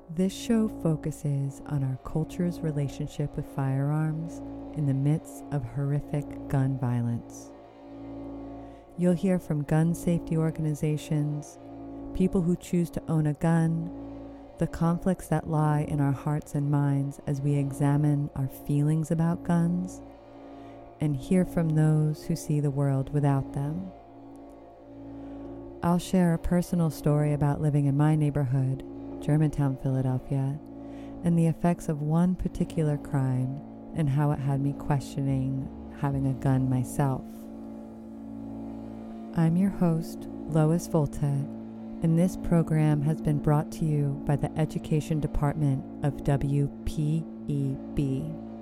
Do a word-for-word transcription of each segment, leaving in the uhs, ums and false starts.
This show focuses on our culture's relationship with firearms in the midst of horrific gun violence. You'll hear from gun safety organizations, people who choose to own a gun, the conflicts that lie in our hearts and minds as we examine our feelings about guns, and hear from those who see the world without them. I'll share a personal story about living in my neighborhood, Germantown, Philadelphia, and the effects of one particular crime and how it had me questioning having a gun myself. I'm your host, Lois Volta, and this program has been brought to you by the Education Department of W P E B.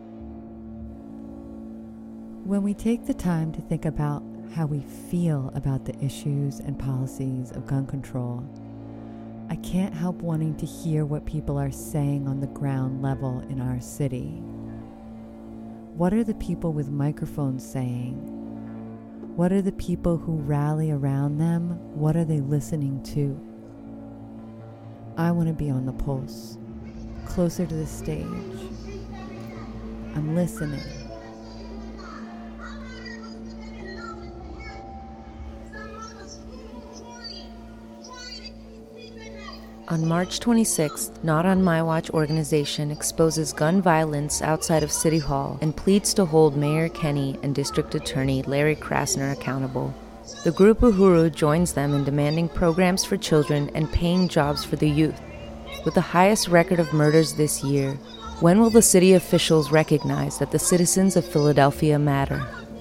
When we take the time to think about how we feel about the issues and policies of gun control, I can't help wanting to hear what people are saying on the ground level in our city. What are the people with microphones saying? What are the people who rally around them? What are they listening to? I want to be on the pulse, closer to the stage. I'm listening. On March twenty-sixth, Not on My Watch organization exposes gun violence outside of City Hall and pleads to hold Mayor Kenney and District Attorney Larry Krasner accountable. The group Uhuru joins them in demanding programs for children and paying jobs for the youth. With the highest record of murders this year, when will the city officials recognize that the citizens of Philadelphia matter?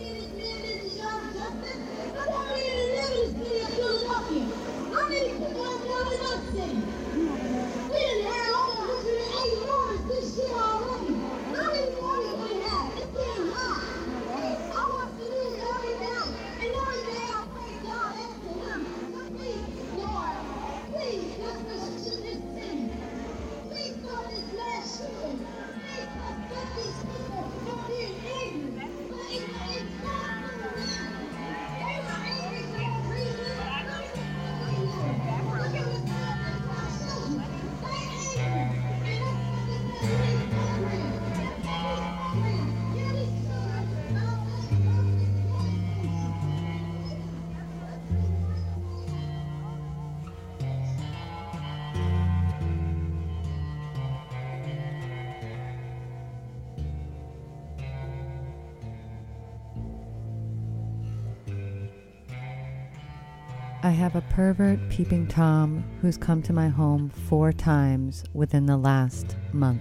I have a pervert peeping Tom who's come to my home four times within the last month.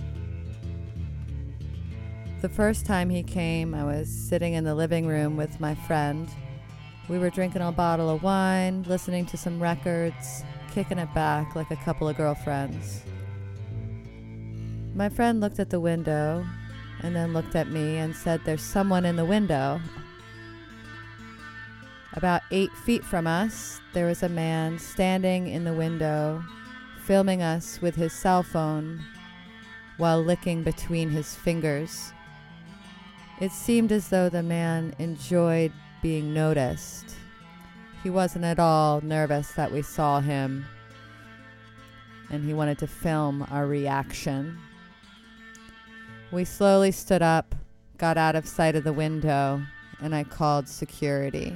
The first time he came, I was sitting in the living room with my friend. We were drinking a bottle of wine, listening to some records, kicking it back like a couple of girlfriends. My friend looked at the window and then looked at me and said, "There's someone in the window." About eight feet from us, there was a man standing in the window, filming us with his cell phone while licking between his fingers. It seemed as though the man enjoyed being noticed. He wasn't at all nervous that we saw him, and he wanted to film our reaction. We slowly stood up, got out of sight of the window, and I called security.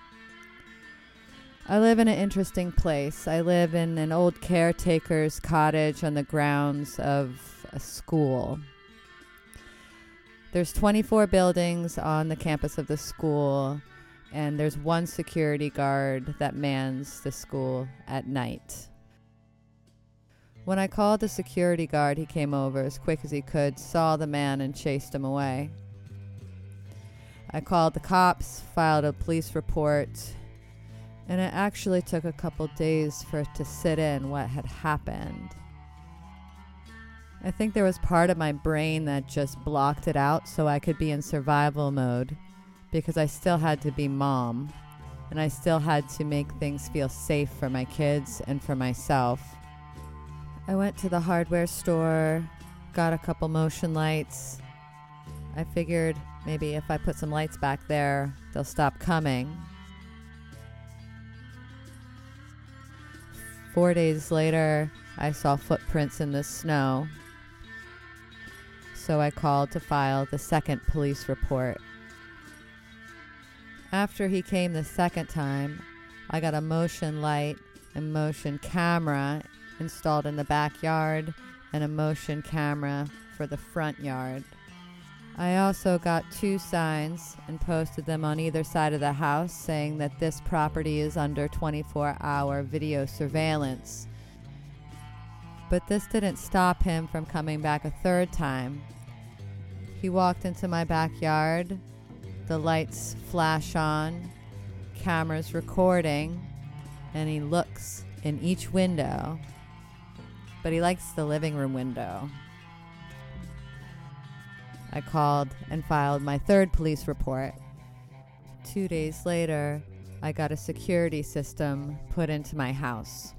I live in an interesting place. I live in an old caretaker's cottage on the grounds of a school. There's twenty-four buildings on the campus of the school, and there's one security guard that mans the school at night. When I called the security guard, he came over as quick as he could, saw the man, and chased him away. I called the cops, filed a police report, and it actually took a couple days for it to sit in what had happened. I think there was part of my brain that just blocked it out so I could be in survival mode, because I still had to be mom, and I still had to make things feel safe for my kids and for myself. I went to the hardware store, got a couple motion lights. I figured maybe if I put some lights back there, they'll stop coming. Four days later, I saw footprints in the snow, so I called to file the second police report. After he came the second time, I got a motion light and motion camera installed in the backyard and a motion camera for the front yard. I also got two signs and posted them on either side of the house saying that this property is under twenty-four hour video surveillance. But this didn't stop him from coming back a third time. He walked into my backyard, the lights flash on, cameras recording, and he looks in each window, but he likes the living room window. I called and filed my third police report. Two days later, I got a security system put into my house.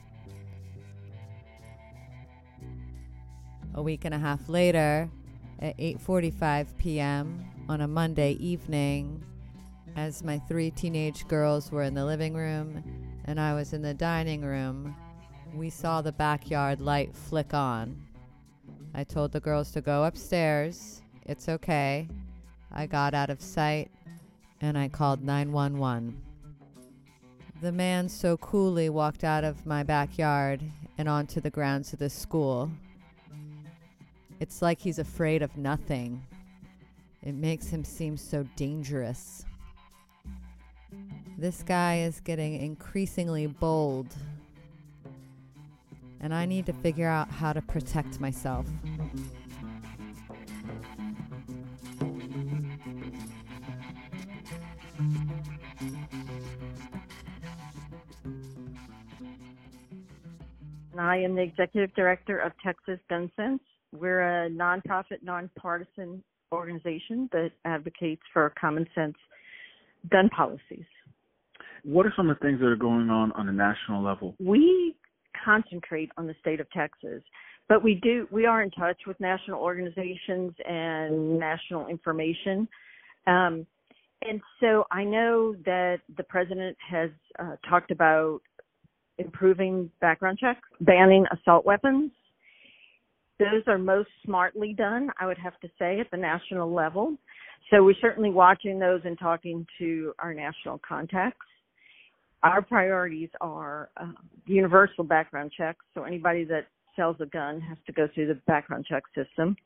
A week and a half later, at eight forty-five p.m. on a Monday evening, as my three teenage girls were in the living room and I was in the dining room, we saw the backyard light flick on. I told the girls to go upstairs. It's okay. I got out of sight and I called nine one one. The man so coolly walked out of my backyard and onto the grounds of the school. It's like he's afraid of nothing. It makes him seem so dangerous. This guy is getting increasingly bold, and I need to figure out how to protect myself. I am the executive director of Texas Gun Sense. We're a nonprofit, nonpartisan organization that advocates for common sense gun policies. What are some of the things that are going on on a national level? We concentrate on the state of Texas, but we do we are in touch with national organizations and national information. Um, and so I know that the president has uh, talked about improving background checks, banning assault weapons. Those are most smartly done, I would have to say, at the national level. So we're certainly watching those and talking to our national contacts. Our priorities are uh, universal background checks, so anybody that sells a gun has to go through the background check system,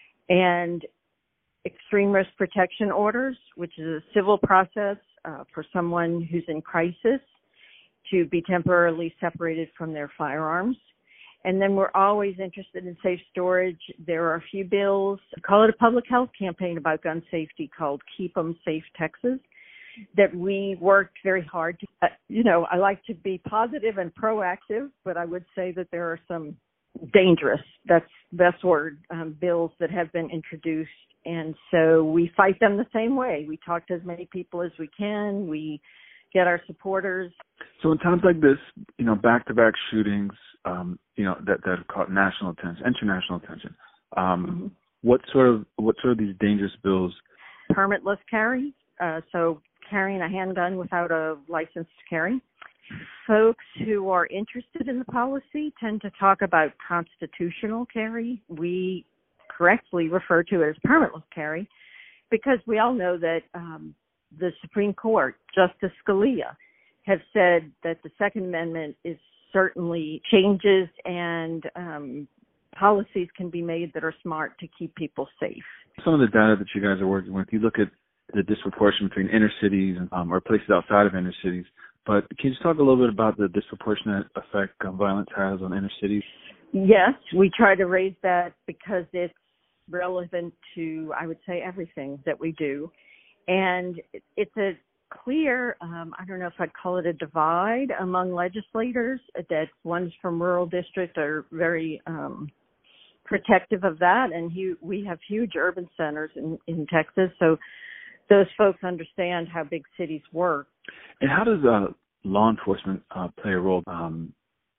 and extreme risk protection orders, which is a civil process uh, for someone who's in crisis to be temporarily separated from their firearms. And then we're always interested in safe storage. There are a few bills, call it a public health campaign about gun safety called Keep 'em Safe Texas, that we worked very hard to, uh, you know, I like to be positive and proactive, but I would say that there are some dangerous, that's the best word, um, bills that have been introduced. And so we fight them the same way. We talk to as many people as we can. We get our supporters. So in times like this, you know, back-to-back shootings, um, you know, that, that have caught national attention, international attention, um, mm-hmm. what sort of, what sort of these dangerous bills? Permitless carry. Uh, so carrying a handgun without a license to carry. Folks who are interested in the policy tend to talk about constitutional carry. We correctly refer to it as permitless carry because we all know that um, the Supreme Court, Justice Scalia, have said that the Second Amendment is certainly changes and um, policies can be made that are smart to keep people safe. Some of the data that you guys are working with, you look at the disproportion between inner cities um, or places outside of inner cities, but can you just talk a little bit about the disproportionate effect gun violence has on inner cities? Yes, we try to raise that because it's relevant to, I would say, everything that we do. And it's a clear, um, I don't know if I'd call it a divide among legislators, that ones from rural districts are very um, protective of that. And he, we have huge urban centers in, in Texas. So those folks understand how big cities work. And how does uh, law enforcement uh, play a role? Um,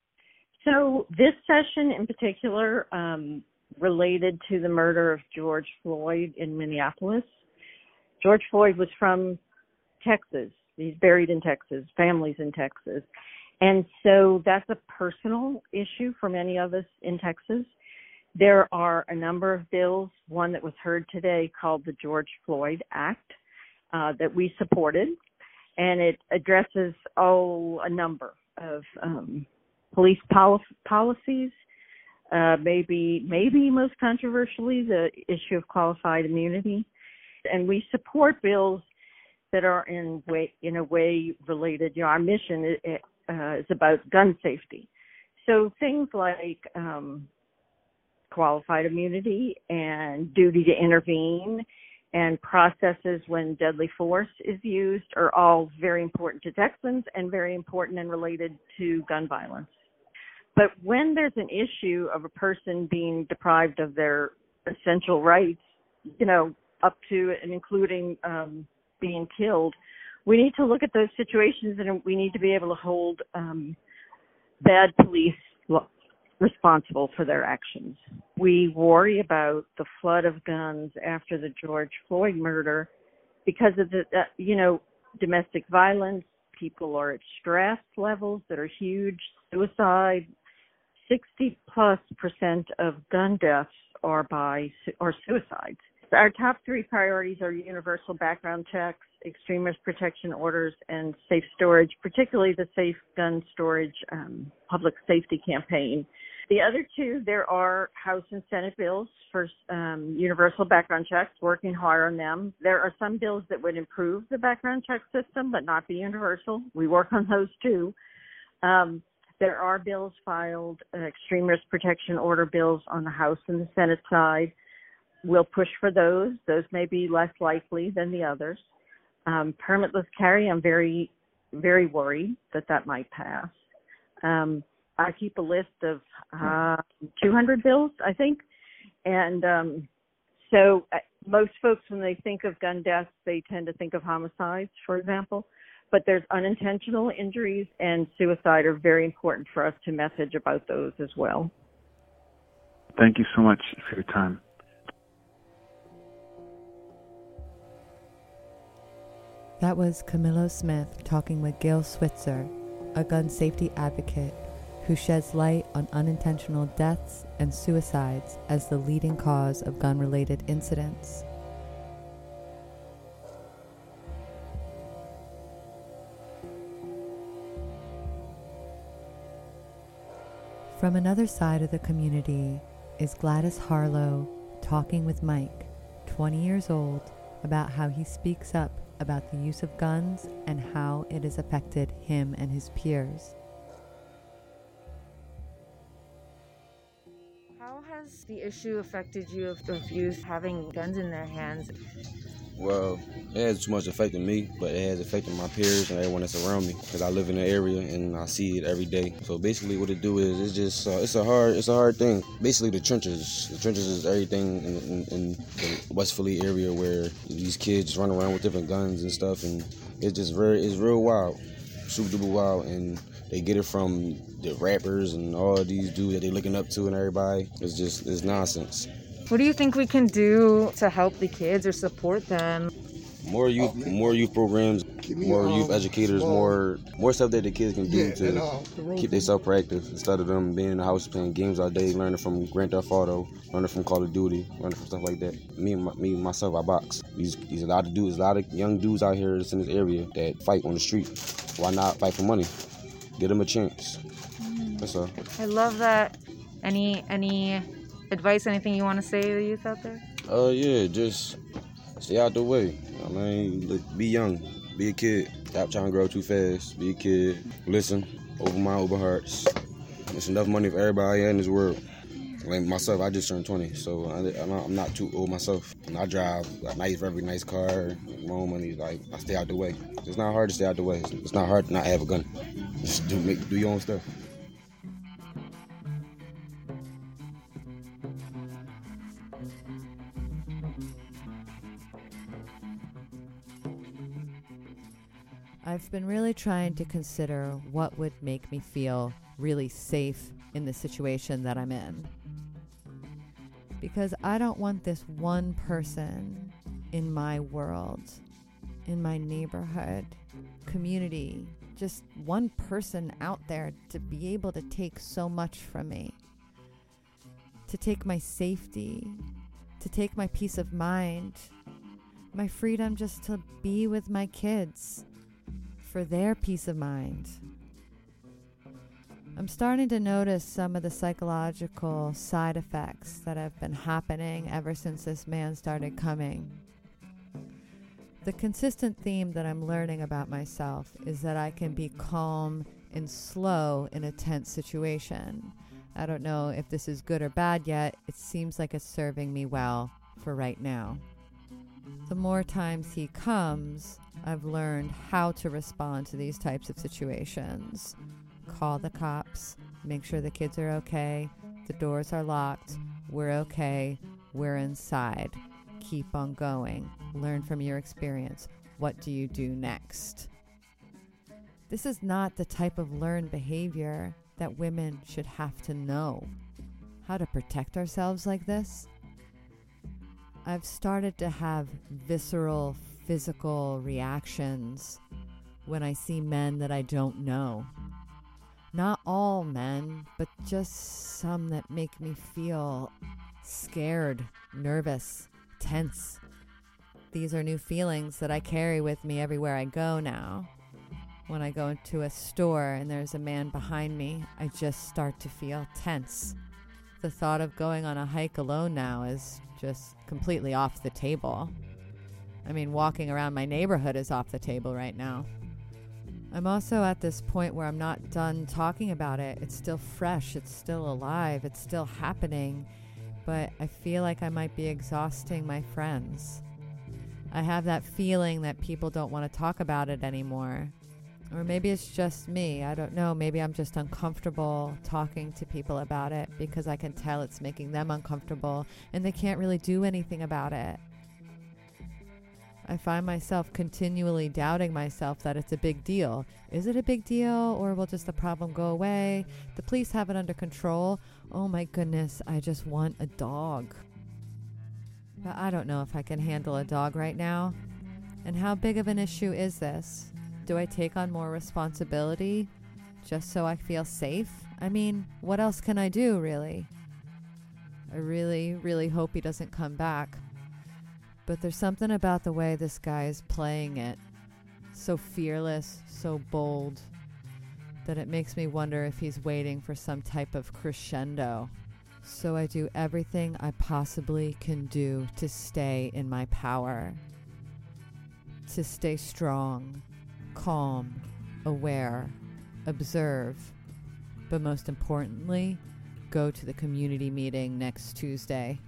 so this session in particular um, related to the murder of George Floyd in Minneapolis. George Floyd was from Texas. He's buried in Texas, families in Texas. And so that's a personal issue for many of us in Texas. There are a number of bills, one that was heard today called the George Floyd Act, uh, that we supported, and it addresses, oh, a number of um, police pol- policies, uh, maybe, maybe most controversially, the issue of qualified immunity. And we support bills that are in way, in a way related. You know, our mission is, uh, is about gun safety. So things like um, qualified immunity and duty to intervene and processes when deadly force is used are all very important to Texans and very important and related to gun violence. But when there's an issue of a person being deprived of their essential rights, you know, up to and including um, being killed, we need to look at those situations and we need to be able to hold um, bad police responsible for their actions. We worry about the flood of guns after the George Floyd murder because of the, uh, you know, domestic violence. People are at stress levels that are huge. Suicide, sixty plus percent of gun deaths are by are suicides. Our top three priorities are universal background checks, extremist protection orders, and safe storage, particularly the Safe Gun Storage um, public safety campaign. The other two, there are House and Senate bills for um, universal background checks, working hard on them. There are some bills that would improve the background check system but not be universal. We work on those too. Um, there are bills filed, uh, extremist protection order bills on the House and the Senate side. We'll push for those. Those may be less likely than the others. Um, permitless carry, I'm very, very worried that that might pass. Um, I keep a list of uh, two hundred bills, I think. And um, so uh, most folks, when they think of gun deaths, they tend to think of homicides, for example. But there's unintentional injuries and suicide are very important for us to message about those as well. Thank you so much for your time. That was Camilo Smith talking with Gail Switzer, a gun safety advocate who sheds light on unintentional deaths and suicides as the leading cause of gun-related incidents. From another side of the community is Gladys Harlow talking with Mike, twenty years old, about how he speaks up about the use of guns and how it has affected him and his peers. How has the issue affected you of, of youth having guns in their hands? Well, it hasn't too much affected me, but it has affected my peers and everyone that's around me because I live in the area and I see it every day. So basically, what it do is it's just uh, it's a hard it's a hard thing. Basically, the trenches, the trenches is everything in, in, in the West Philly area where these kids run around with different guns and stuff, and it's just very it's real wild, super duper wild, and they get it from the rappers and all these dudes that they looking up to and everybody. It's just it's nonsense. What do you think we can do to help the kids or support them? More youth, more youth programs, more youth educators, more more stuff that the kids can do to keep themselves proactive instead of them being in the house playing games all day, learning from Grand Theft Auto, learning from Call of Duty, learning from stuff like that. Me and my, me myself, I box. These these a lot of dudes, a lot of young dudes out here that's in this area that fight on the street. Why not fight for money? Give them a chance. That's all. I love that. Any any advice, anything you want to say to the youth out there? Uh, yeah, just stay out the way. I mean, look, be young, be a kid. Stop trying to grow too fast. Be a kid. Listen, open mind, open hearts. There's enough money for everybody in this world. Like myself, I just turned twenty, so I, I'm, not, I'm not too old myself. And I drive a nice, very nice car. My own money, like I stay out the way. It's not hard to stay out the way. It's not hard to not have a gun. Just do make, do your own stuff. I've been really trying to consider what would make me feel really safe in the situation that I'm in. Because I don't want this one person in my world, in my neighborhood, community, just one person out there to be able to take so much from me, to take my safety, to take my peace of mind, my freedom just to be with my kids for their peace of mind. I'm starting to notice some of the psychological side effects that have been happening ever since this man started coming. The consistent theme that I'm learning about myself is that I can be calm and slow in a tense situation. I don't know if this is good or bad yet. It seems like it's serving me well for right now. The more times he comes, I've learned how to respond to these types of situations. Call the cops, make sure the kids are okay, the doors are locked, we're okay, we're inside. Keep on going. Learn from your experience. What do you do next? This is not the type of learned behavior that women should have to know. How to protect ourselves like this? I've started to have visceral, physical reactions when I see men that I don't know. Not all men, but just some that make me feel scared, nervous, tense. These are new feelings that I carry with me everywhere I go now. When I go into a store and there's a man behind me, I just start to feel tense. The thought of going on a hike alone now is just completely off the table. I mean, walking around my neighborhood is off the table right now. I'm also at this point where I'm not done talking about it. It's still fresh, it's still alive, it's still happening, but I feel like I might be exhausting my friends. I have that feeling that people don't want to talk about it anymore. Or maybe it's just me. I don't know. Maybe I'm just uncomfortable talking to people about it because I can tell it's making them uncomfortable and they can't really do anything about it. I find myself continually doubting myself that it's a big deal. Is it a big deal, or will just the problem go away? The police have it under control. Oh my goodness, I just want a dog. But I don't know if I can handle a dog right now. And how big of an issue is this? Do I take on more responsibility just so I feel safe? I mean, what else can I do, really? I really, really hope he doesn't come back. But there's something about the way this guy is playing it. So fearless, so bold, that it makes me wonder if he's waiting for some type of crescendo. So I do everything I possibly can do to stay in my power. To stay strong, calm, aware, observe, but most importantly, go to the community meeting next Tuesday.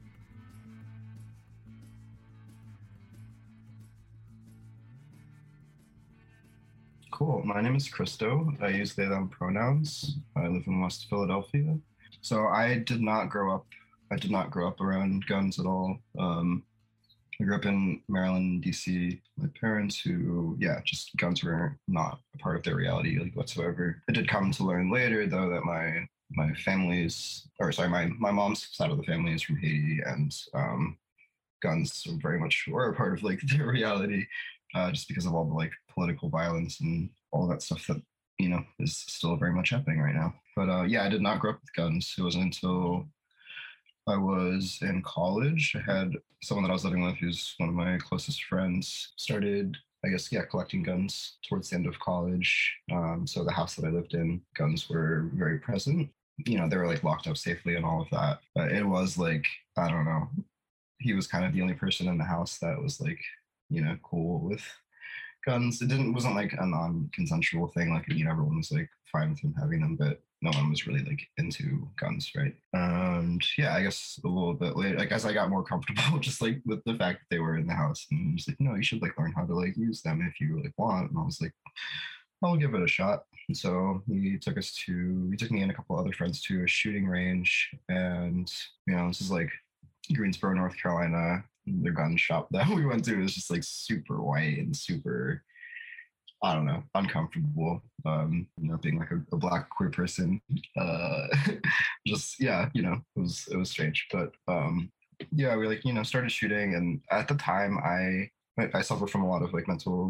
Cool. My name is Christo. I use they, them pronouns. I live in West Philadelphia. So I did not grow up, I did not grow up around guns at all. Um, I grew up in Maryland, D C. My parents who, yeah, just guns were not a part of their reality like whatsoever. I did come to learn later though that my my family's, or sorry, my, my mom's side of the family is from Haiti, and um, guns very much were a part of like their reality, uh, just because of all the like political violence and all that stuff that, you know, is still very much happening right now. But uh, yeah, I did not grow up with guns. It wasn't until I was in college. I had someone that I was living with who's one of my closest friends started, I guess, yeah, collecting guns towards the end of college. Um, so the house that I lived in, guns were very present. You know, they were like locked up safely and all of that. But it was like, I don't know, he was kind of the only person in the house that was like, you know, cool with guns. It didn't wasn't like a non-consensual thing. Like, you know, everyone was like fine with him having them, but no one was really like into guns, right? And yeah, I guess a little bit later, like as I got more comfortable, just like with the fact that they were in the house, and he was like, no, you should like learn how to like use them if you like want. And I was like, I'll give it a shot. And so he took us to, he took me and a couple other friends to a shooting range, and you know, this is like Greensboro, North Carolina. The gun shop that we went to was just like super white and super, I don't know, uncomfortable. Um, you know, being like a, a black queer person, uh, just yeah, you know, it was it was strange. But um, yeah, we like you know started shooting, and at the time, I I suffered from a lot of like mental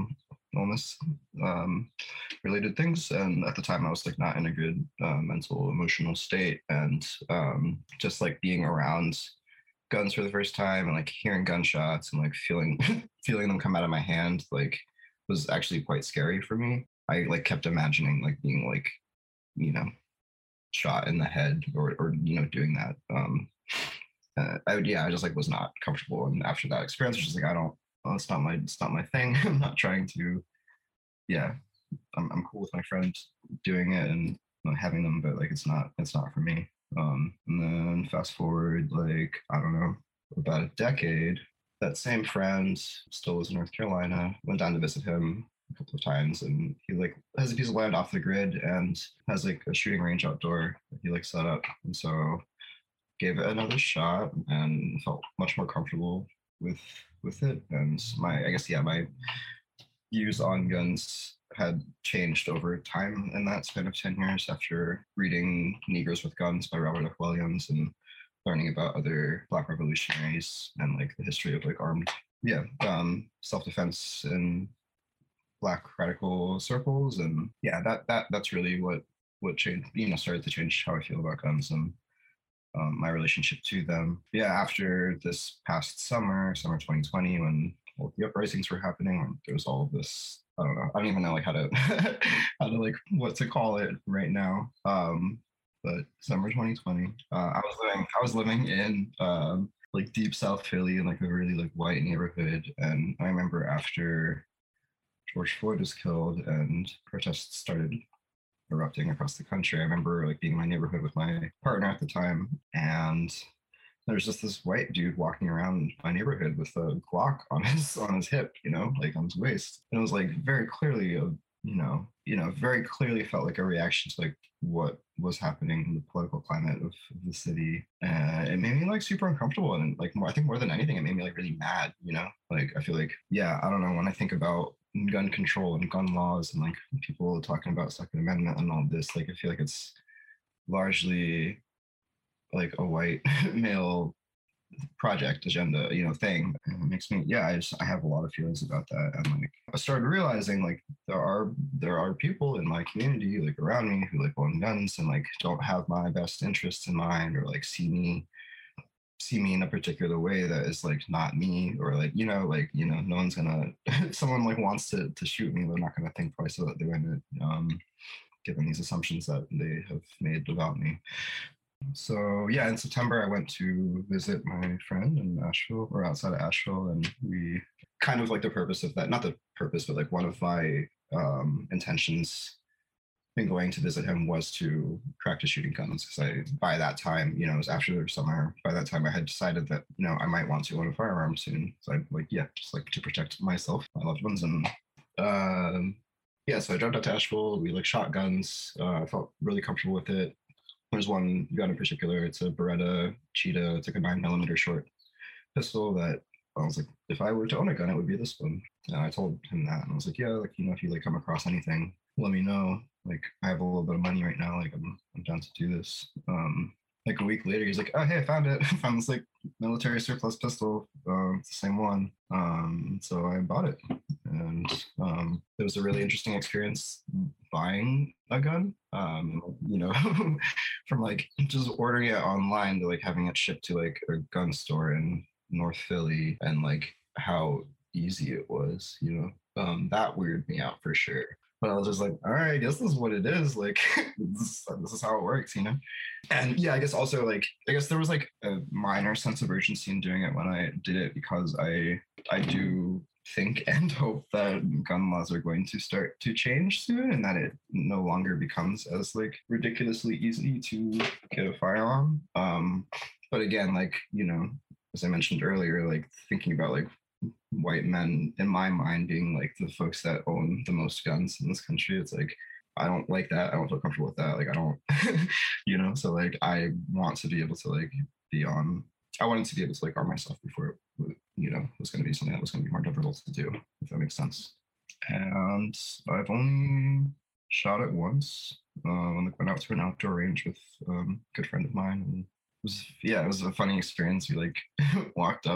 illness um, related things. And at the time I was like not in a good uh, mental, emotional state. And um, just like being around guns for the first time and like hearing gunshots and like feeling feeling them come out of my hand like was actually quite scary for me. I like kept imagining like being like, you know, shot in the head or or you know, doing that. Um uh, I would yeah, I just like was not comfortable. And after that experience, I was just like, I don't well, it's not my it's not my thing. I'm not trying to yeah. I'm I'm cool with my friend doing it and you know, having them, but like it's not it's not for me. Um, and then fast forward, like, I don't know, about a decade, that same friend still lives in North Carolina, went down to visit him a couple of times, and he like has a piece of land off the grid and has like a shooting range outdoor that he like set up. And so gave it another shot and felt much more comfortable with with it. And my I guess yeah, my views on guns had changed over time in that span of ten years after reading Negroes with Guns by Robert F. Williams and learning about other Black revolutionaries and like the history of like armed, yeah, um, self-defense in Black radical circles. And yeah, that that that's really what what changed, you know, started to change how I feel about guns and um, my relationship to them. Yeah, after this past summer, summer twenty twenty, when all the uprisings were happening, there was all of this I don't know. I don't even know like how to how to like what to call it right now. Um, but summer twenty twenty, uh, I was living I was living in um, like deep South Philly in like a really like white neighborhood, and I remember after George Floyd was killed and protests started erupting across the country. I remember like being in my neighborhood with my partner at the time, and there's just this white dude walking around my neighborhood with a Glock on his on his hip, you know, like on his waist. And it was like very clearly a, you know, you know, very clearly felt like a reaction to like what was happening in the political climate of, of the city. And it made me like super uncomfortable. And like more, I think more than anything, it made me like really mad, you know? Like I feel like, yeah, I don't know, when I think about gun control and gun laws and like people talking about Second Amendment and all this, like I feel like it's largely like a white male project agenda, you know, thing. And it makes me, yeah, I just I have a lot of feelings about that. And like I started realizing like there are there are people in my community, like around me, who like own guns and like don't have my best interests in mind or like see me see me in a particular way that is like not me, or like, you know, like, you know, no one's gonna if someone like wants to to shoot me, they're not gonna think twice about doing it, um, given these assumptions that they have made about me. So yeah, in September I went to visit my friend in Asheville, or outside of Asheville, and we kind of like the purpose of that, not the purpose, but like one of my um, intentions in going to visit him was to practice shooting guns, because I, by that time, you know, it was after the summer, by that time I had decided that, you know, I might want to own a firearm soon. So I like, yeah, just like to protect myself, my loved ones. And um, yeah, so I drove out to Asheville, we like shot guns, uh, I felt really comfortable with it. There's one gun in particular. It's a Beretta Cheetah. It's like a nine millimeter short pistol that I was like, if I were to own a gun, it would be this one. And I told him that, and I was like, yeah, like, you know, if you like come across anything, let me know. Like, I have a little bit of money right now. Like, I'm, I'm down to do this. Um, like a week later, he's like, oh, hey, I found it. I found this like military surplus pistol. Um, it's the same one. Um, so I bought it. And um, it was a really interesting experience buying a gun. Um, you know, from like just ordering it online to like having it shipped to like a gun store in North Philly, and like how easy it was, you know, um, that weirded me out for sure. But I was just like, all right, I guess this is what it is. Like, this, this is how it works, you know? And yeah, I guess also like, I guess there was like a minor sense of urgency in doing it when I did it, because I, I do think and hope that gun laws are going to start to change soon, and that it no longer becomes as like ridiculously easy to get a firearm. Um, but again, like, you know, as I mentioned earlier, like thinking about like white men in my mind being like the folks that own the most guns in this country, it's like I don't like that. I don't feel comfortable with that. Like I don't you know, so like I want to be able to like be on I wanted to be able to like arm myself before it, you know, was going to be something that was going to be more difficult to do, if that makes sense. And I've only shot it once. Um, like went out to an outdoor range with um, a good friend of mine, and it was yeah, it was a funny experience. We like walked up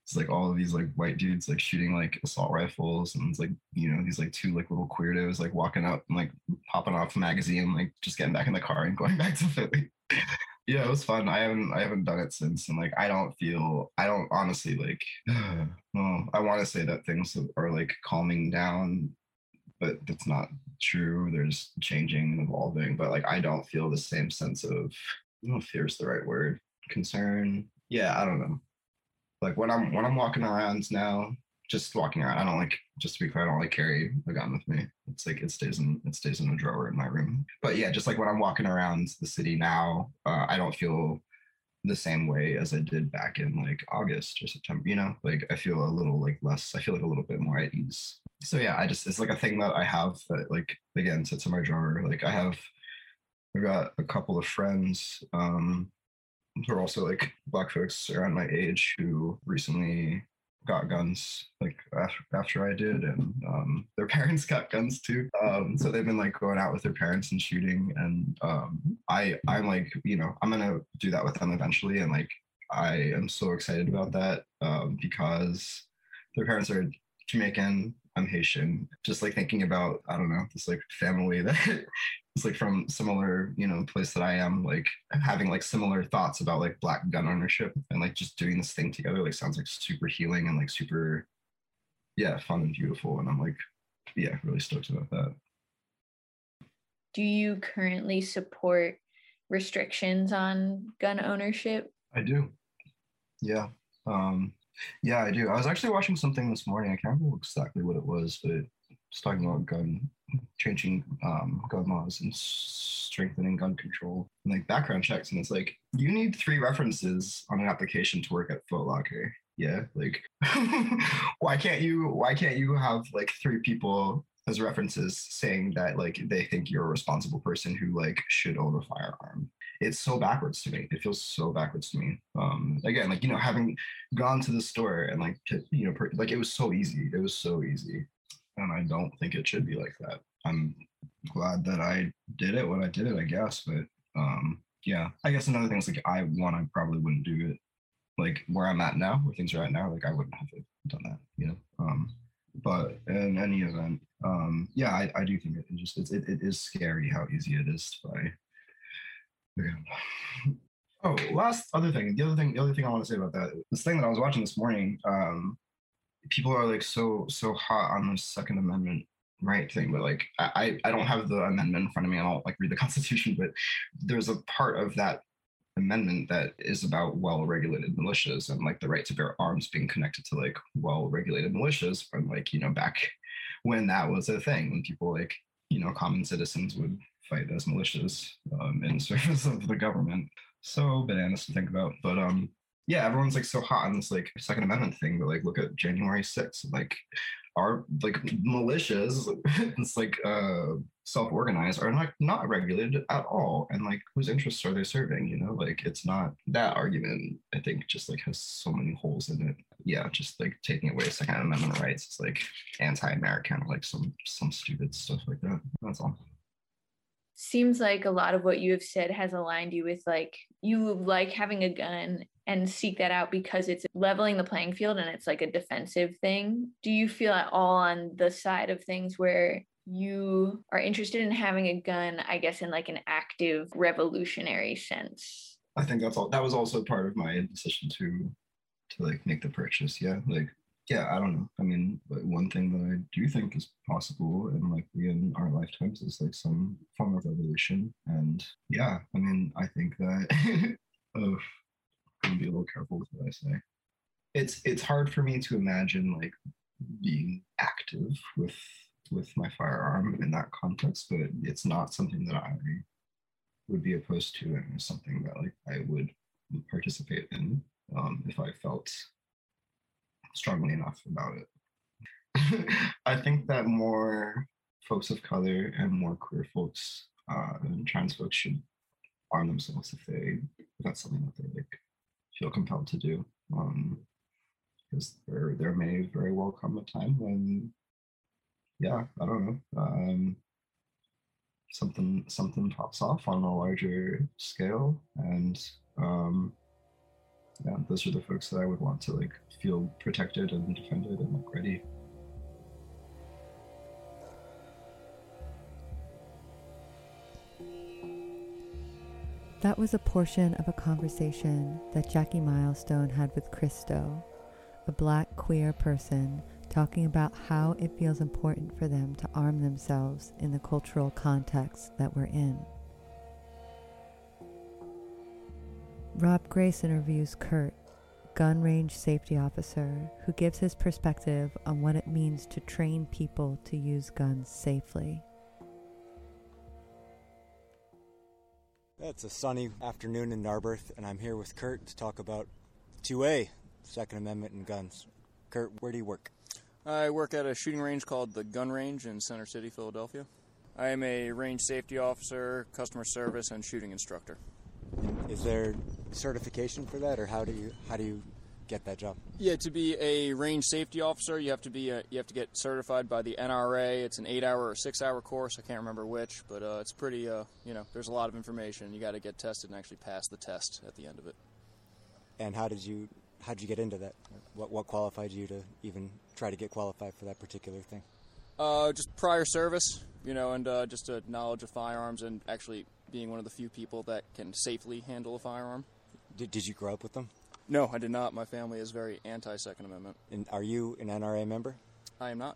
it's like all of these like white dudes like shooting like assault rifles, and it's like, you know, these like two like little queerdos like walking up and like popping off a magazine, like just getting back in the car and going back to Philly. Yeah, it was fun. I haven't I haven't done it since, and like I don't feel I don't honestly like well, I want to say that things are like calming down, but that's not true. They're just changing and evolving. But like I don't feel the same sense of, I don't know if fear is the right word. Concern. Yeah, I don't know. Like when I'm when I'm walking around now, just walking around, I don't like, just to be clear, I don't like carry a gun with me. It's like it stays in it stays in a drawer in my room. But yeah, just like when I'm walking around the city now, uh, I don't feel the same way as I did back in like August or September, you know, like I feel a little like less, I feel like a little bit more at ease. So yeah, I just, it's like a thing that I have that like, again, sits in my drawer. Like I have, I've got a couple of friends um, who are also like Black folks around my age who recently got guns like after, after I did, and um, their parents got guns too. Um, so they've been like going out with their parents and shooting, and um, I I'm like, you know, I'm gonna do that with them eventually, and like I am so excited about that um, because their parents are Jamaican, I'm Haitian. Just like thinking about, I don't know, this like family that it's like from similar, you know, place that I am, like having like similar thoughts about like Black gun ownership, and like just doing this thing together, like sounds like super healing and like super, yeah, fun and beautiful. And I'm like, yeah, really stoked about that. Do you currently support restrictions on gun ownership? I do. Yeah. Um, yeah, I do. I was actually watching something this morning. I can't remember exactly what it was, but it's talking about gun, changing um, gun laws and strengthening gun control and like background checks. And it's like, you need three references on an application to work at Foot Locker. Yeah, like why can't you? Why can't you have like three people as references saying that like they think you're a responsible person who like should own a firearm? It's so backwards to me. It feels so backwards to me. Um, again, like, you know, having gone to the store and like, to, you know, per, like it was so easy. It was so easy. And I don't think it should be like that. I'm glad that I did it when I did it, I guess. But um, yeah, I guess another thing is like, I, one, I probably wouldn't do it. Like where I'm at now, where things are at now, like I wouldn't have done that, you know? Um, but in any event, um, yeah, I, I do think it, it just, it's, it, it is scary how easy it is to buy. Oh, last other thing. The other thing, the other thing I want to say about that, this thing that I was watching this morning, um, people are like so so hot on the Second Amendment right thing, but like I I don't have the amendment in front of me. I don't like read the Constitution, but there's a part of that amendment that is about well-regulated militias and like the right to bear arms being connected to like well-regulated militias from like, you know, back when that was a thing, when people like, you know, common citizens would fight as militias um, in service of the government. So bananas to think about. But um, yeah, everyone's like so hot on this like Second Amendment thing, but like look at January sixth, like our like militias, it's like uh, self-organized, are not not regulated at all. And like whose interests are they serving? You know, like it's not that argument, I think just like has so many holes in it. Yeah, just like taking away Second Amendment rights is like anti-American, like some some stupid stuff like that. That's all. Seems like a lot of what you have said has aligned you with like, you like having a gun and seek that out because it's leveling the playing field and it's like a defensive thing. Do you feel at all on the side of things where you are interested in having a gun, I guess, in like an active revolutionary sense? I think that's all. That was also part of my decision to, to like make the purchase. Yeah. Like, yeah, I don't know. I mean, one thing that I do think is possible and like in our lifetimes is like some form of revolution. And yeah, I mean, I think that oh, I'm gonna be a little careful with what I say. It's it's hard for me to imagine like being active with with my firearm in that context, but it's not something that I would be opposed to, and it's something that like I would participate in um, if I felt strongly enough about it. I think that more folks of color and more queer folks uh, and trans folks should arm themselves if they if that's something that they like feel compelled to do. Um, because there there may very well come a time when, yeah, I don't know, um, something something pops off on a larger scale, and um, yeah, those are the folks that I would want to like feel protected and defended and like ready. That was a portion of a conversation that Jackie Milestone had with Christo, a black queer person talking about how it feels important for them to arm themselves in the cultural context that we're in. Rob Grace interviews Kurt, gun range safety officer, who gives his perspective on what it means to train people to use guns safely. It's a sunny afternoon in Narberth, and I'm here with Kurt to talk about two A, Second Amendment and guns. Kurt, where do you work? I work at a shooting range called the Gun Range in Center City, Philadelphia. I am a range safety officer, customer service, and shooting instructor. And is there certification for that, or how do you how do you get that job? Yeah, to be a range safety officer, you have to be a, you have to get certified by the N R A. It's an eight-hour or six-hour course. I can't remember which, but uh, it's pretty. Uh, you know, there's a lot of information. You got to get tested and actually pass the test at the end of it. And how did you how did you get into that? What what qualified you to even try to get qualified for that particular thing? Uh, just prior service, you know, and uh, just a knowledge of firearms, and actually being one of the few people that can safely handle a firearm. Did Did you grow up with them? No, I did not. My family is very anti-Second Amendment. And are you an N R A member? I am not.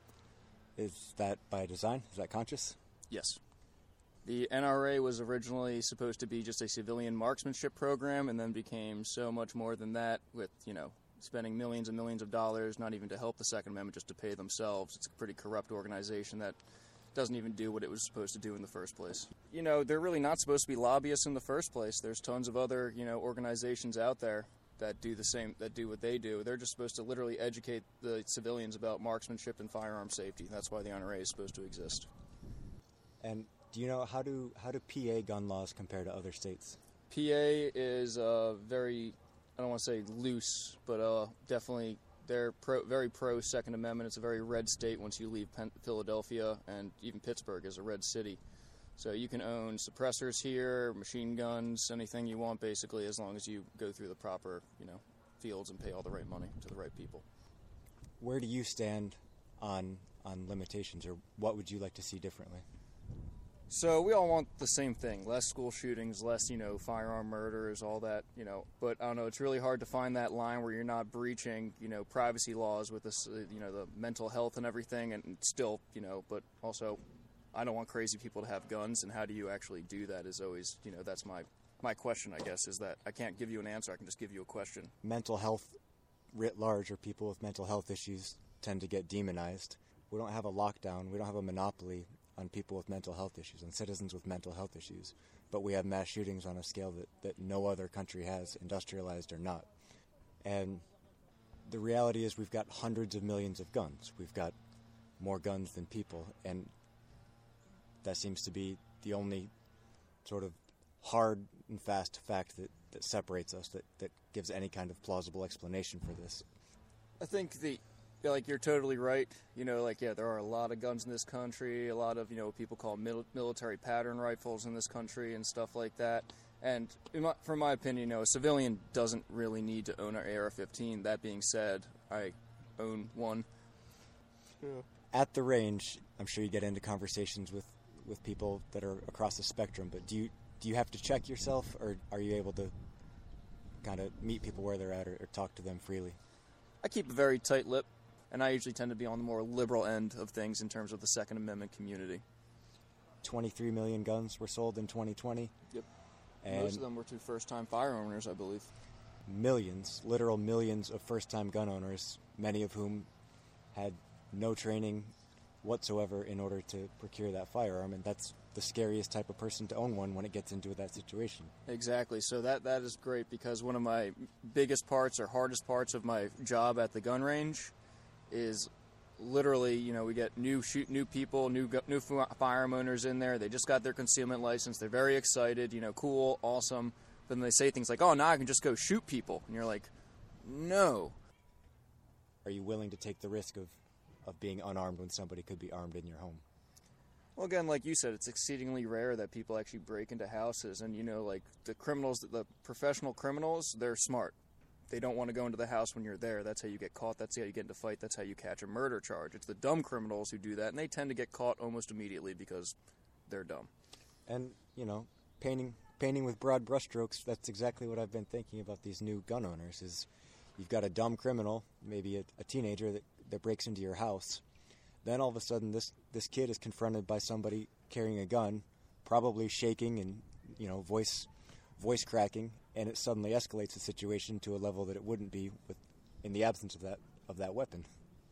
Is that by design? Is that conscious? Yes. The N R A was originally supposed to be just a civilian marksmanship program, and then became so much more than that, with, you know, spending millions and millions of dollars, not even to help the Second Amendment, just to pay themselves. It's a pretty corrupt organization that doesn't even do what it was supposed to do in the first place. You know, they're really not supposed to be lobbyists in the first place. There's tons of other, you know, organizations out there that do the same, that do what they do. They're just supposed to literally educate the civilians about marksmanship and firearm safety. That's why the N R A is supposed to exist. And do you know how do how do P A gun laws compare to other states? P A is uh, very, I don't want to say loose, but uh, definitely they're pro, very pro Second Amendment. It's a very red state once you leave Penn, Philadelphia, and even Pittsburgh is a red city. So you can own suppressors here, machine guns, anything you want, basically, as long as you go through the proper, you know, fields and pay all the right money to the right people. Where do you stand on on limitations, or what would you like to see differently? So we all want the same thing: less school shootings, less, you know, firearm murders, all that, you know. But I don't know, it's really hard to find that line where you're not breaching, you know, privacy laws with this, uh, you know, the mental health and everything, and still, you know, but also, I don't want crazy people to have guns, and how do you actually do that is always, you know, that's my, my question, I guess, is that I can't give you an answer, I can just give you a question. Mental health writ large, or people with mental health issues, tend to get demonized. We don't have a lockdown, we don't have a monopoly on people with mental health issues and citizens with mental health issues, but we have mass shootings on a scale that, that no other country has, industrialized or not. And the reality is we've got hundreds of millions of guns. We've got more guns than people, and that seems to be the only sort of hard and fast fact that, that separates us, that, that gives any kind of plausible explanation for this. I think the, like, you're totally right. You know, like, yeah, there are a lot of guns in this country, a lot of, you know, what people call mil- military pattern rifles in this country and stuff like that. And in my, from my opinion, you know, a civilian doesn't really need to own an A R fifteen. That being said, I own one. Yeah. At the range, I'm sure you get into conversations with with people that are across the spectrum, but do you do you have to check yourself, or are you able to kind of meet people where they're at, or, or talk to them freely? I keep a very tight lip, and I usually tend to be on the more liberal end of things in terms of the Second Amendment community. twenty-three million guns were sold in twenty twenty. Yep. And most of them were to first-time fire owners, I believe. Millions, literal millions of first-time gun owners, many of whom had no training whatsoever in order to procure that firearm, and that's the scariest type of person to own one when it gets into that situation. Exactly. So that that is great, because one of my biggest parts or hardest parts of my job at the gun range is literally, you know, we get new shoot new people, new new firearm owners in there. They just got their concealment license. They're very excited, you know, cool, awesome. But then they say things like, "Oh, now I can just go shoot people," and you're like, "No." Are you willing to take the risk of of being unarmed when somebody could be armed in your home? Well, again, like you said, it's exceedingly rare that people actually break into houses. And, you know, like the criminals, the professional criminals, they're smart. they don't want to go into the house when you're there. That's how you get caught. That's how you get into a fight. That's how you catch a murder charge. It's the dumb criminals who do that, and they tend to get caught almost immediately because they're dumb. And, you know, painting painting with broad brushstrokes, that's exactly what I've been thinking about these new gun owners, is you've got a dumb criminal, maybe a, a teenager that, that breaks into your house. Then all of a sudden this, this kid is confronted by somebody carrying a gun, probably shaking and, you know, voice voice cracking, and it suddenly escalates the situation to a level that it wouldn't be with in the absence of that of that weapon.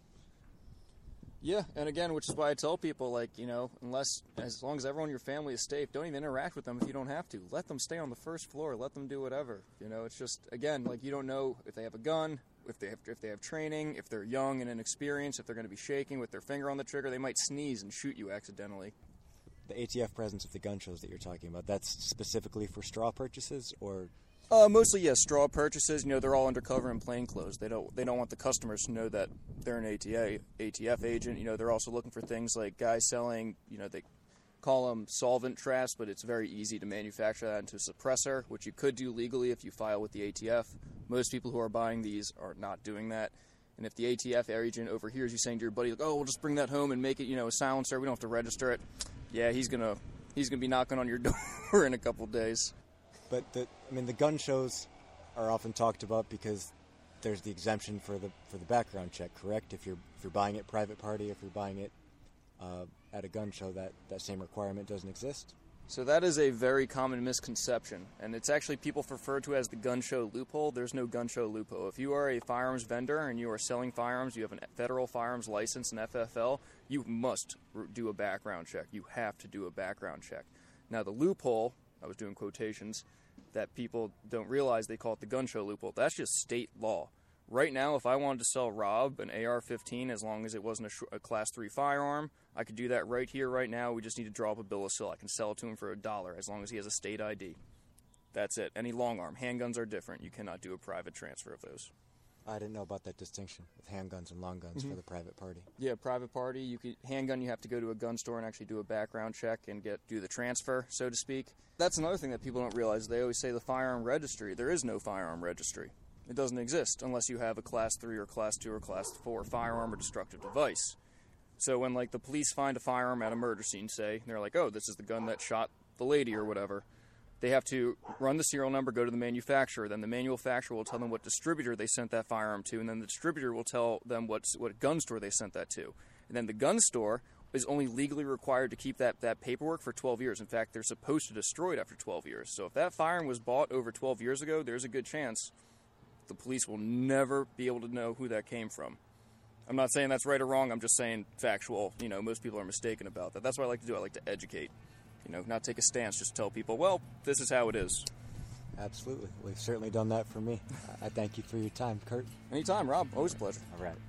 Yeah, and again, which is why I tell people, like, you know, unless, as long as everyone in your family is safe, don't even interact with them if you don't have to. Let them stay on the first floor. Let them do whatever. You know, it's just, again, like, you don't know if they have a gun, if they have, if they have training, if they're young and inexperienced, if they're going to be shaking with their finger on the trigger. They might sneeze and shoot you accidentally. The A T F presence at the gun shows that you're talking about, that's specifically for straw purchases, or? Uh, mostly, yes, straw purchases. You know, they're all undercover in plain clothes. They don't they don't want the customers to know that they're an A T A, A T F agent. You know, they're also looking for things like guys selling, you know, they call them solvent traps, but it's very easy to manufacture that into a suppressor, which you could do legally if you file with the A T F. Most people who are buying these are not doing that. And if the A T F agent overhears you saying to your buddy, like, oh, we'll just bring that home and make it, you know, a silencer, we don't have to register it, yeah, he's gonna he's gonna be knocking on your door in a couple days. But the, I mean, the gun shows are often talked about because there's the exemption for the for the background check, correct? If you're if you're buying it private party, if you're buying it uh, at a gun show, that, that same requirement doesn't exist. So that is a very common misconception, and it's actually people refer to as the gun show loophole. There's no gun show loophole. If you are a firearms vendor and you are selling firearms, you have a federal firearms license, an F F L, you must do a background check. You have to do a background check. Now the loophole, I was doing quotations, that people don't realize, they call it the gun show loophole. That's just state law. Right now, if I wanted to sell Rob an A R fifteen, as long as it wasn't a, sh- a class three firearm, I could do that right here, right now. We just need to draw up a bill of sale. I can sell it to him for a dollar as long as he has a state I D. That's it. Any long arm. Handguns are different. You cannot do a private transfer of those. I didn't know about that distinction with handguns and long guns mm-hmm. for the private party. Yeah, private party. You could handgun. You have to go to a gun store and actually do a background check and get do the transfer, so to speak. That's another thing that people don't realize. They always say the firearm registry. There is no firearm registry. It doesn't exist unless you have a class three or class two or class four firearm or destructive device. So when, like, the police find a firearm at a murder scene, say, and they're like, oh, this is the gun that shot the lady or whatever, they have to run the serial number, go to the manufacturer. Then the manufacturer will tell them what distributor they sent that firearm to, and then the distributor will tell them what, what gun store they sent that to. And then the gun store is only legally required to keep that, that paperwork for twelve years. In fact, they're supposed to destroy it after twelve years. So if that firearm was bought over twelve years ago, there's a good chance the police will never be able to know who that came from. I'm not saying that's right or wrong. I'm just saying factual. You know, most people are mistaken about that. That's what I like to do. I like to educate. You know, not take a stance. Just tell people, well, this is how it is. Absolutely. We've certainly done that for me. I thank you for your time, Kurt. Anytime, Rob. Always a pleasure. All right.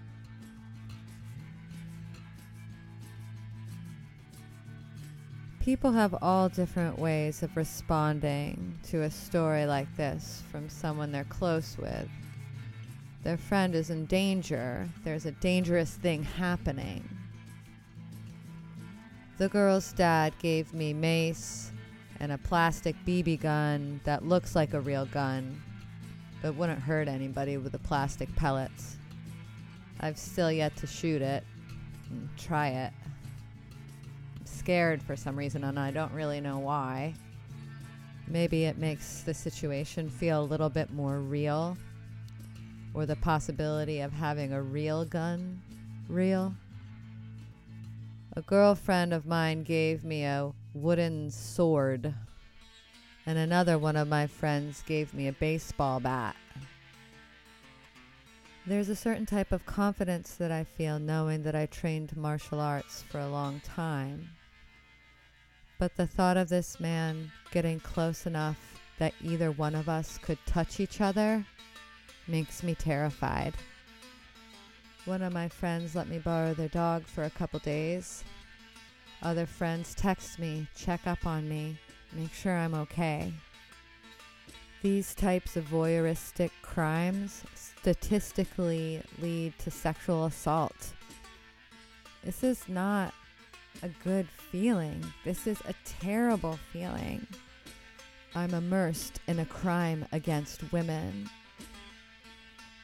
People have all different ways of responding to a story like this from someone they're close with. Their friend is in danger. There's a dangerous thing happening. The girl's dad gave me mace and a plastic B B gun that looks like a real gun, but wouldn't hurt anybody with the plastic pellets. I've still yet to shoot it and try it. I'm scared for some reason, and I don't really know why. Maybe it makes the situation feel a little bit more real, or the possibility of having a real gun real. A girlfriend of mine gave me a wooden sword, and another one of my friends gave me a baseball bat. There's a certain type of confidence that I feel knowing that I trained martial arts for a long time. But the thought of this man getting close enough that either one of us could touch each other makes me terrified. One of my friends let me borrow their dog for a couple days. Other friends text me, check up on me, make sure I'm okay. These types of voyeuristic crimes statistically lead to sexual assault. This is not a good feeling. This is a terrible feeling. I'm immersed in a crime against women.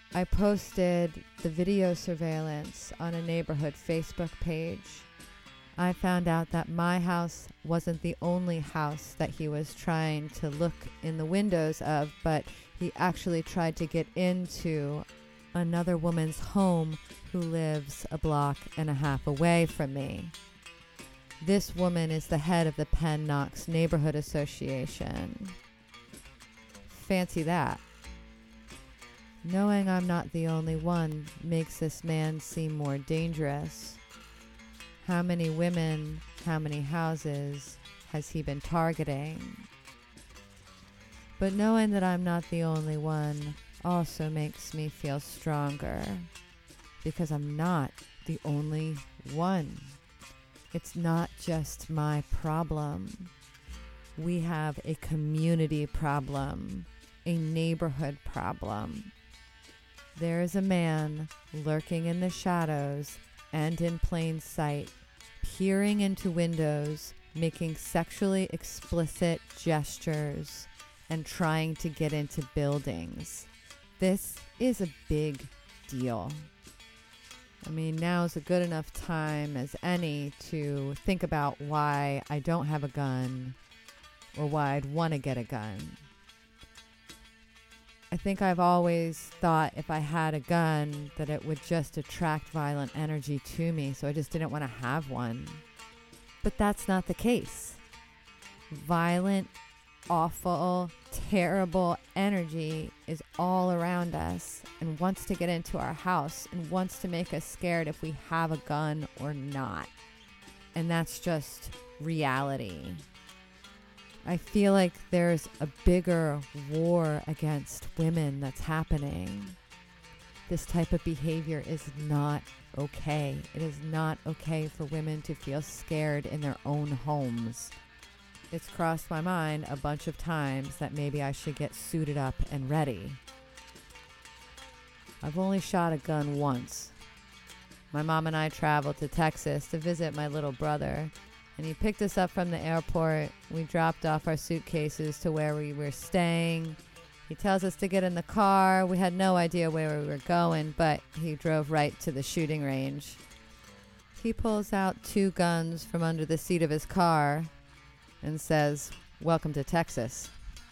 I posted the video surveillance on a neighborhood Facebook page. I found out that my house wasn't the only house that he was trying to look in the windows of, but he actually tried to get into another woman's home who lives a block and a half away from me. This woman is the head of the Penn Knox Neighborhood Association. Fancy that. Knowing I'm not the only one makes this man seem more dangerous. How many women, how many houses has he been targeting? But knowing that I'm not the only one also makes me feel stronger, because I'm not the only one. It's not just my problem. We have a community problem, a neighborhood problem. There is a man lurking in the shadows and in plain sight, peering into windows, making sexually explicit gestures, and trying to get into buildings. This is a big deal. I mean, now's a good enough time as any to think about why I don't have a gun or why I'd want to get a gun. I think I've always thought if I had a gun that it would just attract violent energy to me, so I just didn't want to have one. But that's not the case. Violent, awful, terrible energy is all around us and wants to get into our house and wants to make us scared if we have a gun or not. And that's just reality. I feel like there's a bigger war against women that's happening. This type of behavior is not okay. It is not okay for women to feel scared in their own homes. It's crossed my mind a bunch of times that maybe I should get suited up and ready. I've only shot a gun once. My mom and I traveled to Texas to visit my little brother, and he picked us up from the airport. We dropped off our suitcases to where we were staying. He tells us to get in the car. We had no idea where we were going, but he drove right to the shooting range. He pulls out two guns from under the seat of his car and says, "Welcome to Texas."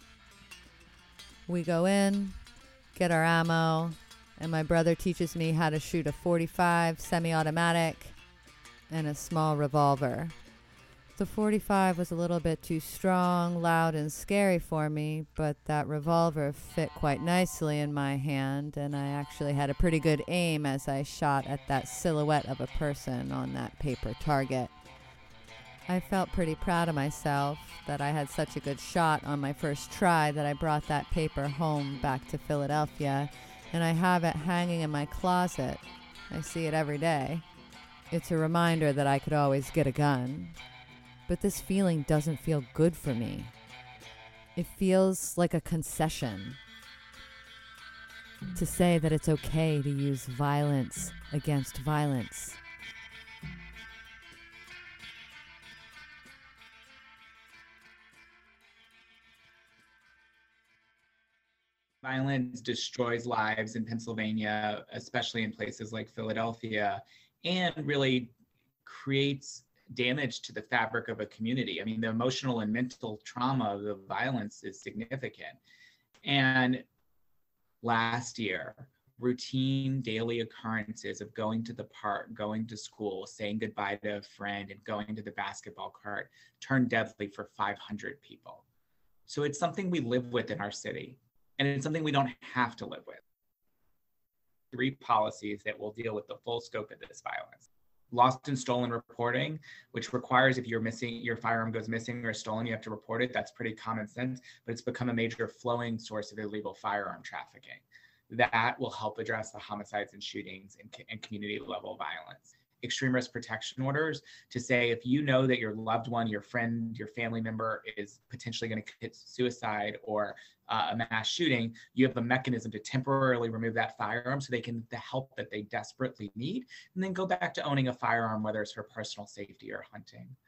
We go in, get our ammo, and my brother teaches me how to shoot a forty-five semi-automatic and a small revolver. The forty-five was a little bit too strong, loud, and scary for me, but that revolver fit quite nicely in my hand, and I actually had a pretty good aim as I shot at that silhouette of a person on that paper target. I felt pretty proud of myself that I had such a good shot on my first try that I brought that paper home back to Philadelphia, and I have it hanging in my closet. I see it every day. It's a reminder that I could always get a gun. But this feeling doesn't feel good for me. It feels like a concession to say that it's okay to use violence against violence. Violence destroys lives in Pennsylvania, especially in places like Philadelphia, and really creates damage to the fabric of a community. I mean, the emotional and mental trauma of the violence is significant. And last year, routine daily occurrences of going to the park, going to school, saying goodbye to a friend, and going to the basketball court turned deadly for five hundred people. So it's something we live with in our city, and it's something we don't have to live with. Three policies that will deal with the full scope of this violence. Lost and stolen reporting, which requires if you're missing, your firearm goes missing or stolen, you have to report it. That's pretty common sense, but it's become a major flowing source of illegal firearm trafficking. That will help address the homicides and shootings and, and community level violence. Extreme risk protection orders to say, if you know that your loved one, your friend, your family member is potentially going to commit suicide or uh, a mass shooting, you have a mechanism to temporarily remove that firearm so they can get the help that they desperately need, and then go back to owning a firearm, whether it's for personal safety or hunting.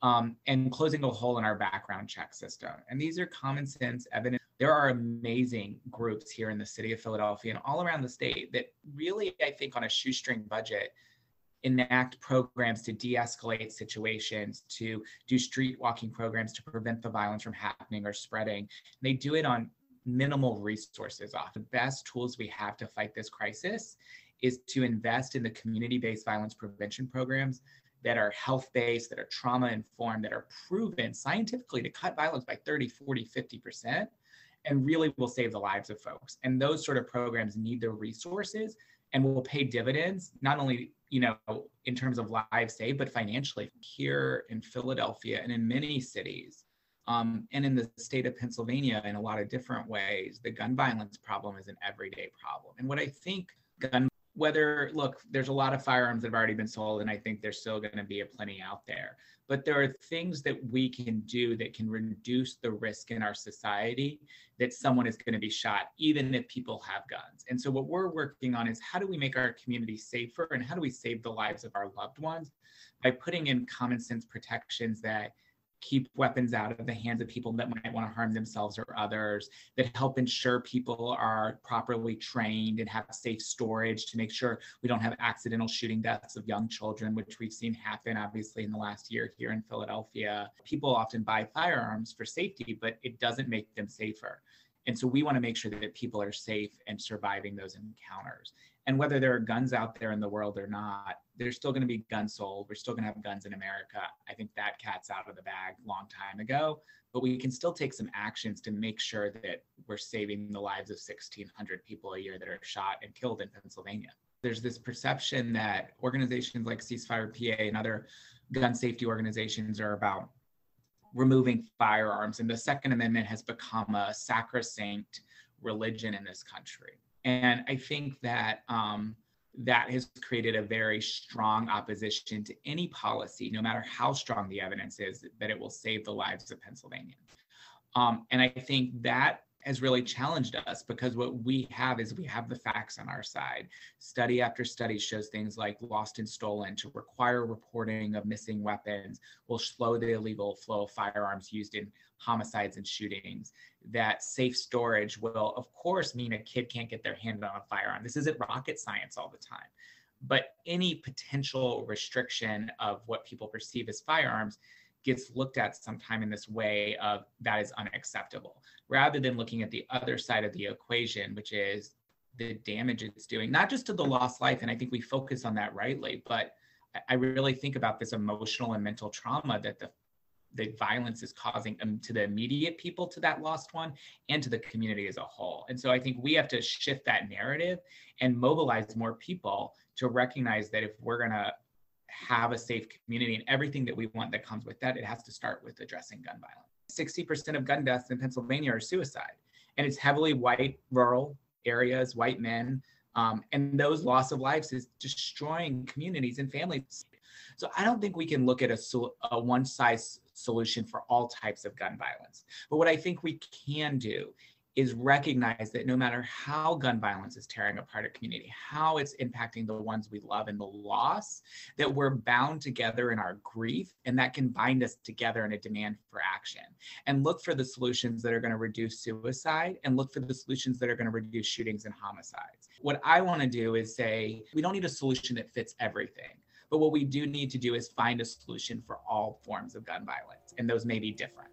um, and closing a hole in our background check system. And these are common sense evidence. There are amazing groups here in the city of Philadelphia and all around the state that really, I think, on a shoestring budget, enact programs to de-escalate situations, to do street walking programs to prevent the violence from happening or spreading. And they do it on minimal resources. Often the best tools we have to fight this crisis is to invest in the community-based violence prevention programs that are health-based, that are trauma-informed, that are proven scientifically to cut violence by thirty, forty, fifty percent, and really will save the lives of folks. And those sort of programs need the resources and will pay dividends, not only, you know, in terms of lives saved, but financially. Here in Philadelphia and in many cities, um, and in the state of Pennsylvania in a lot of different ways, the gun violence problem is an everyday problem. And what I think gun Whether, look, there's a lot of firearms that have already been sold, and I think there's still going to be a plenty out there. But there are things that we can do that can reduce the risk in our society that someone is going to be shot, even if people have guns. And so what we're working on is how do we make our community safer, and how do we save the lives of our loved ones by putting in common sense protections that keep weapons out of the hands of people that might want to harm themselves or others, that help ensure people are properly trained and have safe storage to make sure we don't have accidental shooting deaths of young children, which we've seen happen obviously in the last year here in Philadelphia. People often buy firearms for safety, but it doesn't make them safer. And so we want to make sure that people are safe and surviving those encounters. And whether there are guns out there in the world or not, there's still going to be guns sold. We're still going to have guns in America. I think that cat's out of the bag a long time ago, but we can still take some actions to make sure that we're saving the lives of sixteen hundred people a year that are shot and killed in Pennsylvania. There's this perception that organizations like Ceasefire P A and other gun safety organizations are about removing firearms, and the Second Amendment has become a sacrosanct religion in this country. And I think that um, that has created a very strong opposition to any policy, no matter how strong the evidence is, that it will save the lives of Pennsylvanians. Um, and I think that has really challenged us, because what we have is we have the facts on our side. Study after study shows things like lost and stolen to require reporting of missing weapons will slow the illegal flow of firearms used in homicides and shootings. That safe storage will, of course, mean a kid can't get their hand on a firearm. This isn't rocket science all the time. But any potential restriction of what people perceive as firearms gets looked at sometime in this way of that is unacceptable, rather than looking at the other side of the equation, which is the damage it's doing, not just to the lost life. And I think we focus on that rightly, but I really think about this emotional and mental trauma that the, the violence is causing um, to the immediate people to that lost one and to the community as a whole. And so I think we have to shift that narrative and mobilize more people to recognize that if we're gonna have a safe community and everything that we want that comes with that, it has to start with addressing gun violence. sixty percent of gun deaths in Pennsylvania are suicide, and it's heavily white, rural areas, white men, um, and those loss of lives is destroying communities and families. So I don't think we can look at a, a one-size solution for all types of gun violence. But what I think we can do is recognize that no matter how gun violence is tearing apart a community, how it's impacting the ones we love and the loss, that we're bound together in our grief, and that can bind us together in a demand for action. And look for the solutions that are going to reduce suicide, and look for the solutions that are going to reduce shootings and homicides. What I want to do is say, we don't need a solution that fits everything, but what we do need to do is find a solution for all forms of gun violence, and those may be different.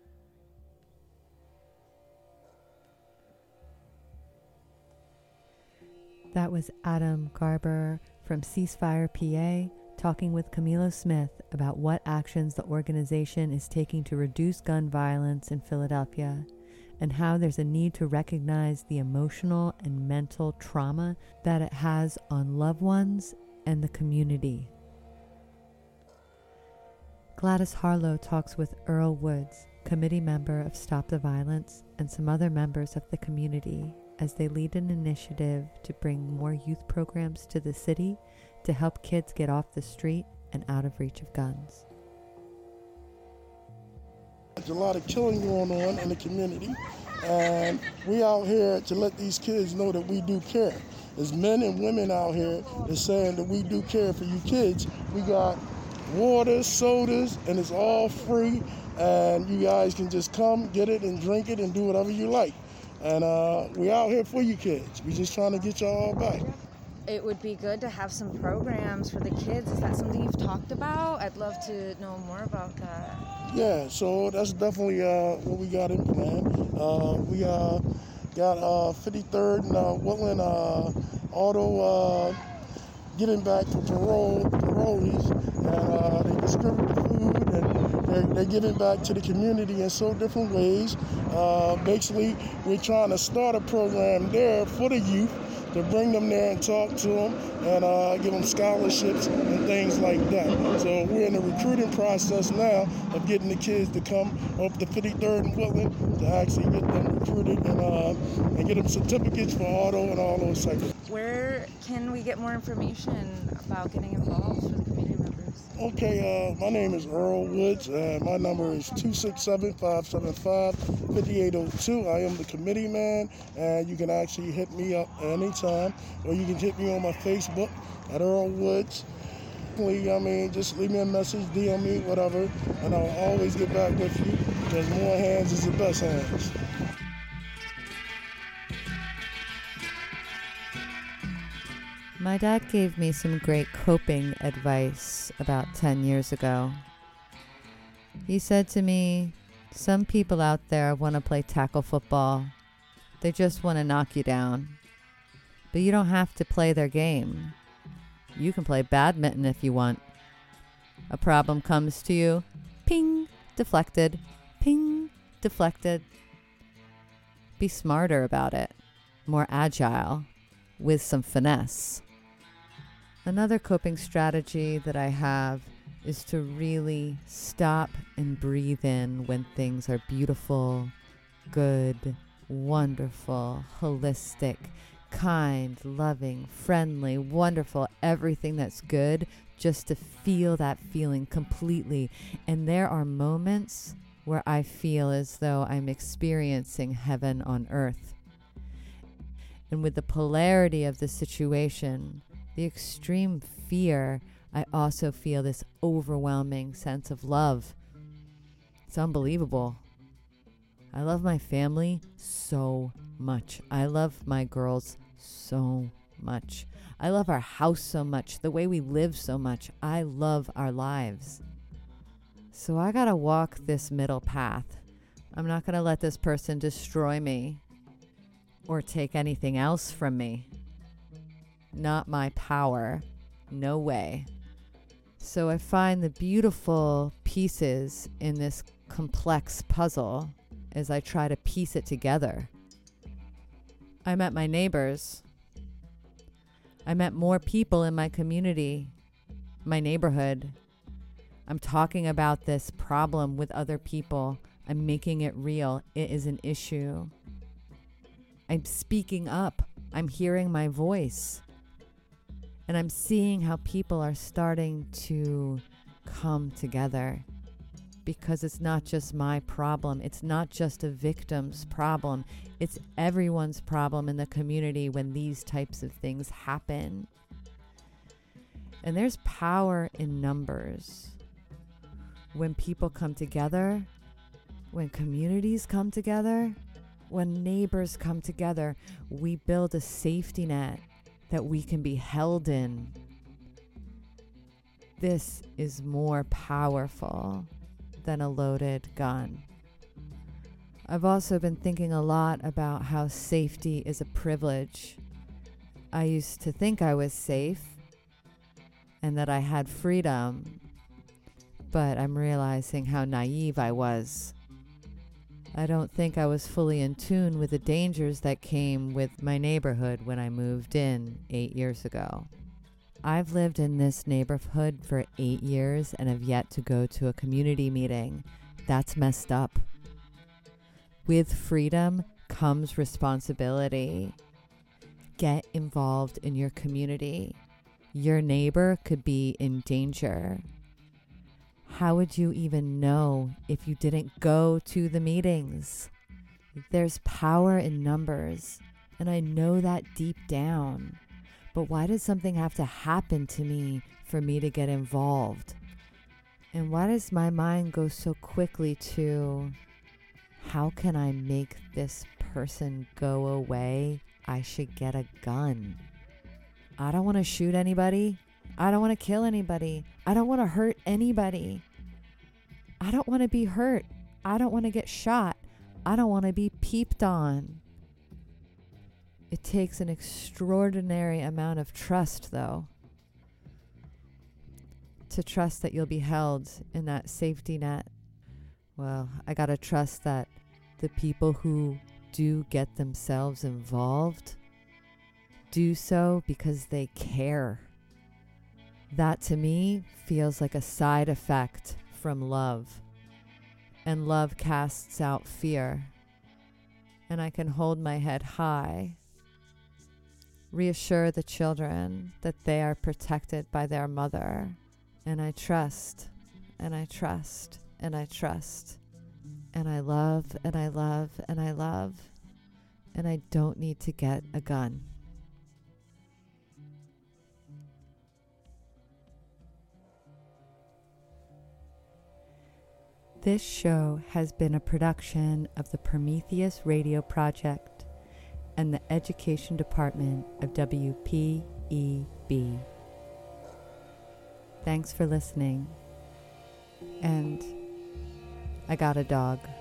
That was Adam Garber from Ceasefire P A talking with Camilo Smith about what actions the organization is taking to reduce gun violence in Philadelphia, and how there's a need to recognize the emotional and mental trauma that it has on loved ones and the community. Gladys Harlow talks with Earl Woods, committee member of Stop the Violence, and some other members of the community, as they lead an initiative to bring more youth programs to the city to help kids get off the street and out of reach of guns. There's a lot of killing going on in the community, and we out here to let these kids know that we do care. There's men and women out here that's saying that we do care for you kids. We got water, sodas, and it's all free. And you guys can just come, get it, and drink it, and do whatever you like. And uh, we out here for you kids. We just trying to get y'all back. It would be good to have some programs for the kids. Is that something you've talked about? I'd love to know more about that. Yeah, so that's definitely uh, what we got in plan. Uh, we uh, got uh, fifty-third and uh, Woodland uh, Auto uh, giving back to parole, parolees, and uh, they distribute the food, and they're, they're giving back to the community in so different ways. Uh, basically, we're trying to start a program there for the youth to bring them there and talk to them and uh, give them scholarships and things like that. So we're in the recruiting process now of getting the kids to come up to fifty-third and Woodland to actually get them recruited and, uh, and get them certificates for auto and all those types of things. Where can we get more information about getting involved for the community members? Okay, uh, my name is Earl Woods, and my number is two six seven, five seven five, five eight zero two. I am the committee man, and you can actually hit me up anytime, or you can hit me on my Facebook at Earl Woods. I mean, just leave me a message, D M me, whatever, and I'll always get back with you, because more hands is the best hands. My dad gave me some great coping advice about ten years ago. He said to me, some people out there want to play tackle football. They just want to knock you down. But you don't have to play their game. You can play badminton if you want. A problem comes to you, ping, deflected, ping, deflected. Be smarter about it, more agile, with some finesse. Another coping strategy that I have is to really stop and breathe in when things are beautiful, good, wonderful, holistic, kind, loving, friendly, wonderful, everything that's good, just to feel that feeling completely. And there are moments where I feel as though I'm experiencing heaven on earth. And with the polarity of the situation, the extreme fear, I also feel this overwhelming sense of love. It's unbelievable. I love my family so much. I love my girls so much. I love our house so much, the way we live so much. I love our lives. So I gotta walk this middle path. I'm not gonna let this person destroy me or take anything else from me. Not my power. No way. So I find the beautiful pieces in this complex puzzle as I try to piece it together. I met my neighbors. I met more people in my community, my neighborhood. I'm talking about this problem with other people. I'm making it real. It is an issue. I'm speaking up. I'm hearing my voice. And I'm seeing how people are starting to come together, because it's not just my problem. It's not just a victim's problem. It's everyone's problem in the community when these types of things happen. And there's power in numbers. When people come together, when communities come together, when neighbors come together, we build a safety net that we can be held in. This is more powerful than a loaded gun. I've also been thinking a lot about how safety is a privilege. I used to think I was safe and that I had freedom, but I'm realizing how naive I was. I don't think I was fully in tune with the dangers that came with my neighborhood when I moved in eight years ago. I've lived in this neighborhood for eight years and have yet to go to a community meeting. That's messed up. With freedom comes responsibility. Get involved in your community. Your neighbor could be in danger. How would you even know if you didn't go to the meetings? There's power in numbers, and I know that deep down. But why does something have to happen to me for me to get involved? And why does my mind go so quickly to, how can I make this person go away? I should get a gun. I don't want to shoot anybody. I don't want to kill anybody. I don't want to hurt anybody. I don't want to be hurt. I don't want to get shot. I don't want to be peeped on. It takes an extraordinary amount of trust, though, to trust that you'll be held in that safety net. Well, I gotta trust that the people who do get themselves involved do so because they care. That to me feels like a side effect from love. And love casts out fear. And I can hold my head high, reassure the children that they are protected by their mother. And I trust, and I trust, and I trust. And I love, and I love, and I love. And I don't need to get a gun. This show has been a production of the Prometheus Radio Project and the Education Department of W P E B. Thanks for listening. And I got a dog.